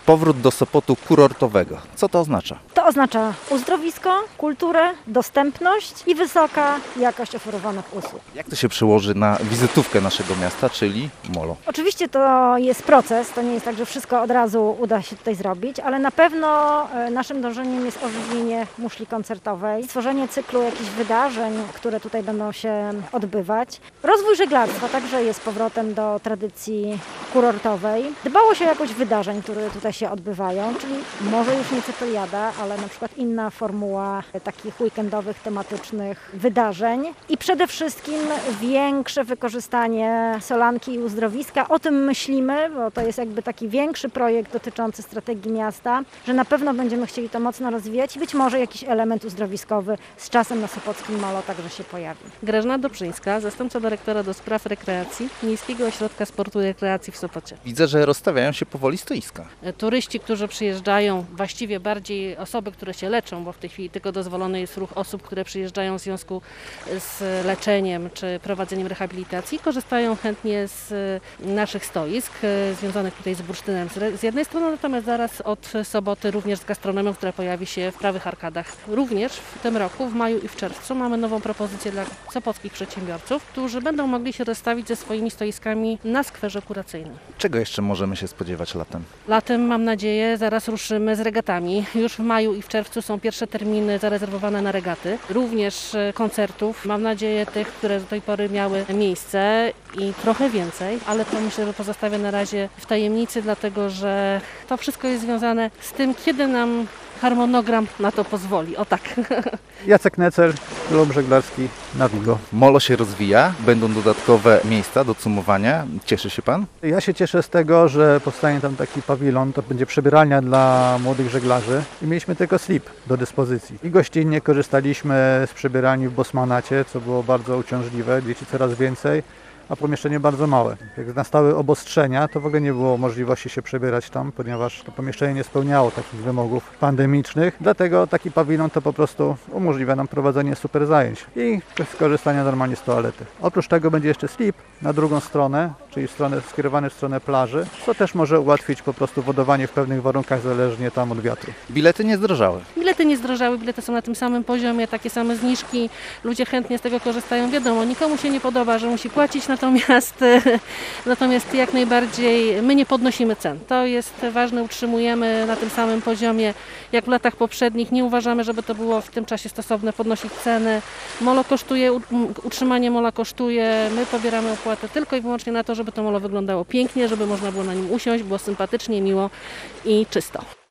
Powrót do Sopotu kurortowego. Co to oznacza? To oznacza uzdrowisko, kulturę, dostępność i wysoka jakość oferowanych usług. Jak to się przełoży na wizytówkę naszego miasta, czyli molo? Oczywiście to jest proces, to nie jest tak, że wszystko od razu uda się tutaj zrobić, ale na pewno naszym dążeniem jest ożywienie muszli koncertowej, stworzenie cyklu jakichś wydarzeń, które tutaj będą się odbywać. Rozwój żeglarstwa także jest powrotem do tradycji kurortowej. Dbało się o jakość wydarzeń, które tutaj się odbywają, czyli może już nie Cypeliada, ale na przykład inna formuła takich weekendowych, tematycznych wydarzeń. I przede wszystkim większe wykorzystanie solanki i uzdrowiska. O tym myślimy, bo to jest jakby taki większy projekt dotyczący strategii miasta, że na pewno będziemy chcieli to mocno rozwijać i być może jakiś element uzdrowiskowy z czasem na Sopockim Molo także się pojawi. Grażyna Dobrzyńska, zastępca dyrektora do spraw rekreacji Miejskiego Ośrodka Sportu i Rekreacji w Sopocie. Widzę, że rozstawiają się powoli stoiska. Turyści, którzy przyjeżdżają, właściwie bardziej osoby, które się leczą, bo w tej chwili tylko dozwolony jest ruch osób, które przyjeżdżają w związku z leczeniem czy prowadzeniem rehabilitacji, korzystają chętnie z naszych stoisk związanych tutaj z bursztynem z jednej strony, natomiast zaraz od soboty również z gastronomią, która pojawi się w prawych arkadach. Również w tym roku, w maju i w czerwcu mamy nową propozycję dla sopockich przedsiębiorców, którzy będą mogli się rozstawić ze swoimi stoiskami na skwerze kuracyjnym. Czego jeszcze możemy się spodziewać latem? Latem, mam nadzieję, zaraz ruszymy z regatami. Już w maju i w czerwcu są pierwsze terminy zarezerwowane na regaty. Również koncertów, mam nadzieję tych, które do tej pory miały miejsce i trochę więcej, ale to myślę, że pozostawię na razie w tajemnicy, dlatego że to wszystko jest związane z tym, kiedy nam harmonogram na to pozwoli. O tak. Jacek Necel, klub żeglarski na Wigo. Molo się rozwija, będą dodatkowe miejsca do cumowania. Cieszy się Pan? Ja się cieszę z tego, że powstanie tam taki pawilon, to będzie przebieralnia dla młodych żeglarzy i mieliśmy tylko slip do dyspozycji. I gościnnie korzystaliśmy z przebieralni w Bosmanacie, co było bardzo uciążliwe, dzieci coraz więcej, a pomieszczenie bardzo małe. Jak nastały obostrzenia, to w ogóle nie było możliwości się przebierać tam, ponieważ to pomieszczenie nie spełniało takich wymogów pandemicznych. Dlatego taki pawilon to po prostu umożliwia nam prowadzenie super zajęć i skorzystania normalnie z toalety. Oprócz tego będzie jeszcze slip na drugą stronę, czyli skierowany w stronę plaży, co też może ułatwić po prostu wodowanie w pewnych warunkach, zależnie tam od wiatru. Bilety nie zdrożały. Bilety nie zdrożały, bilety są na tym samym poziomie, takie same zniżki, ludzie chętnie z tego korzystają. Wiadomo, nikomu się nie podoba, że musi płacić, natomiast jak najbardziej my nie podnosimy cen. To jest ważne, utrzymujemy na tym samym poziomie jak w latach poprzednich. Nie uważamy, żeby to było w tym czasie stosowne podnosić ceny. Molo kosztuje, utrzymanie mola kosztuje, my pobieramy opłatę tylko i wyłącznie na to, żeby to molo wyglądało pięknie, żeby można było na nim usiąść, było sympatycznie, miło i czysto.